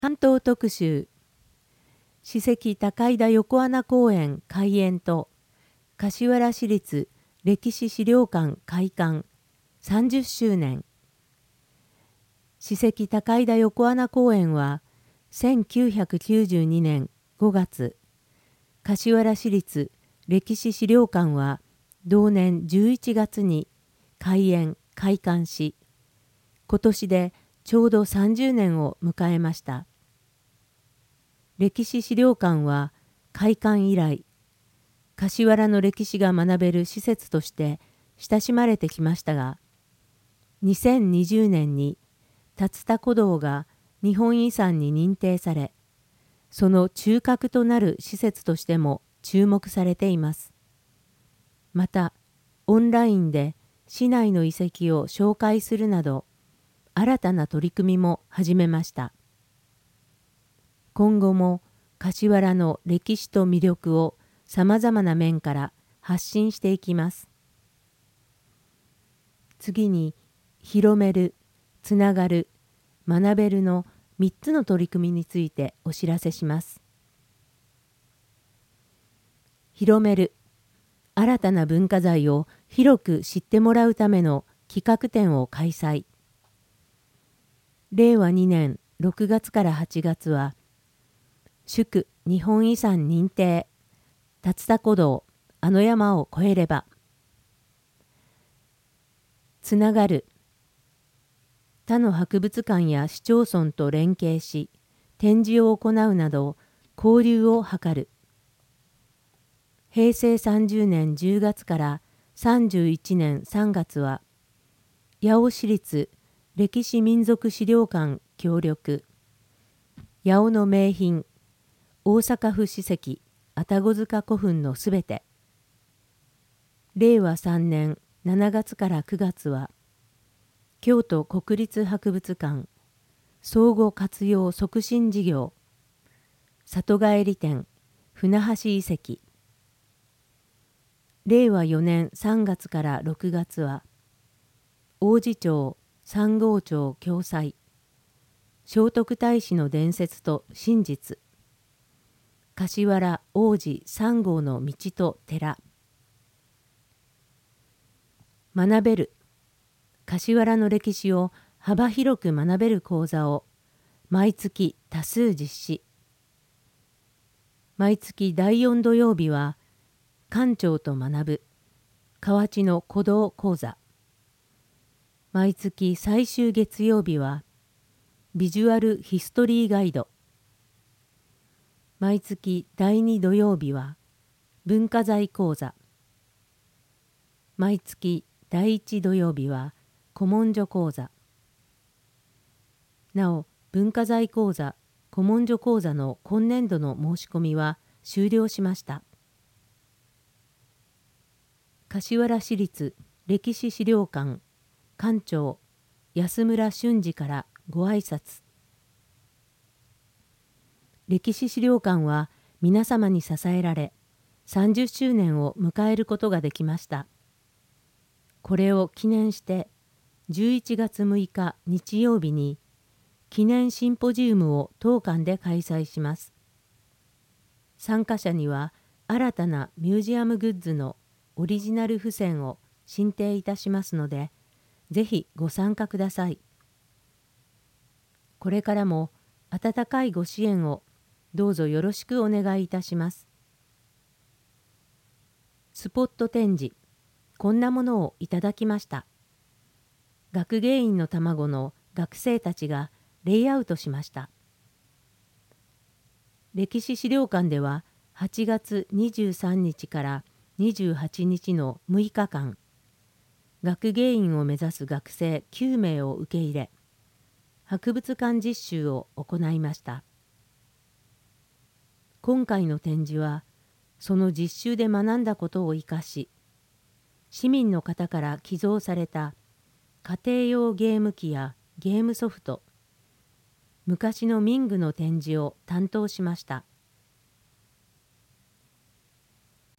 関東特集、史跡高井田横穴公園開園と柏原市立歴史資料館開館30周年。史跡高井田横穴公園は1992年5月、柏原市立歴史資料館は同年11月に開園開館し、今年でちょうど30年を迎えました。歴史資料館は開館以来、柏原の歴史が学べる施設として親しまれてきましたが、2020年に竜田古道が日本遺産に認定され、その中核となる施設としても注目されています。また、オンラインで市内の遺跡を紹介するなど、新たな取り組みも始めました。今後も柏原の歴史と魅力をさまざまな面から発信していきます。次に、広める、つながる、学べるの3つの取り組みについてお知らせします。広める、新たな文化財を広く知ってもらうための企画展を開催。令和2年6月から8月は、祝日本遺産認定、竜田古道、あの山を越えれば。つながる、他の博物館や市町村と連携し、展示を行うなど交流を図る。平成30年10月から31年3月は、八尾市立歴史民族資料館協力、八尾の名品、大阪府史跡愛宕塚古墳のすべて。令和3年7月から9月は、京都国立博物館相互活用促進事業里帰り展船橋遺跡。令和4年3月から6月は、王子町三郷町共催聖徳太子の伝説と真実、柏原王子三郷の道と寺。学べる、柏原の歴史を幅広く学べる講座を毎月多数実施。毎月第4土曜日は館長と学ぶ河内の古道講座。毎月最終月曜日はビジュアルヒストリーガイド。毎月第2土曜日は文化財講座。毎月第1土曜日は古文書講座。なお、文化財講座、古文書講座の今年度の申し込みは終了しました。柏原市立歴史資料館館長安村俊二からご挨拶。歴史資料館は皆様に支えられ、30周年を迎えることができました。これを記念して11月6日日曜日に記念シンポジウムを当館で開催します。参加者には新たなミュージアムグッズのオリジナル付箋を進呈いたしますので、ぜひご参加ください。これからも温かいご支援をどうぞよろしくお願いいたします。スポット展示、こんなものをいただきました。学芸員の卵の学生たちがレイアウトしました。歴史資料館では8月23日から28日の6日間、学芸員を目指す学生9名を受け入れ、博物館実習を行いました。今回の展示は、その実習で学んだことを生かし、市民の方から寄贈された家庭用ゲーム機やゲームソフト、昔の民具の展示を担当しました。